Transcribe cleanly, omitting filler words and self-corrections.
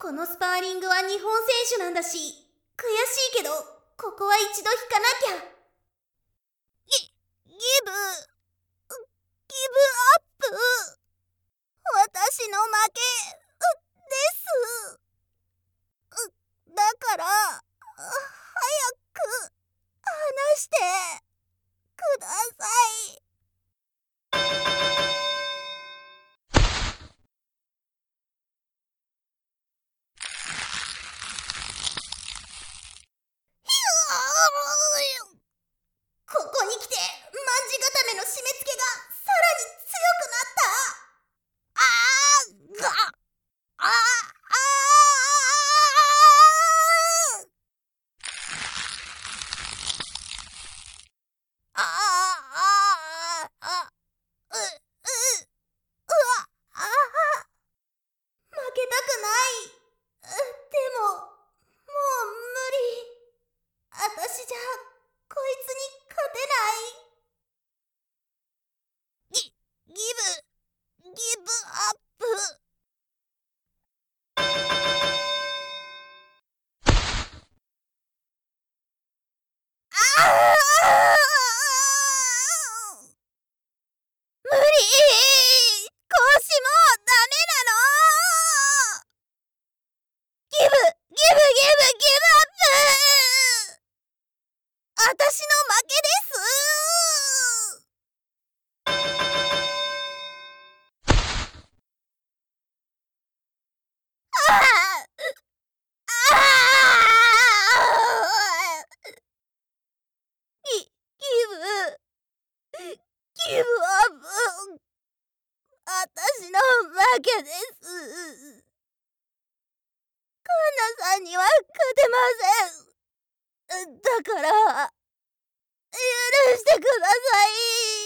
このスパーリングは日本選手なんだし、悔しいけど、ここは一度引かなきゃ。ギブアップ。私の負けです。だから早く話してください。ここに来て卍固めの締め付けがさらに強くなった。負けたくない。でももう無理。私じゃこいつに勝てない。ギブアップ。無理。講師もダメなの。ギブアップ。私の負けです。ギブアップ。私の負けです。カンナさんには勝てません。だから許してください。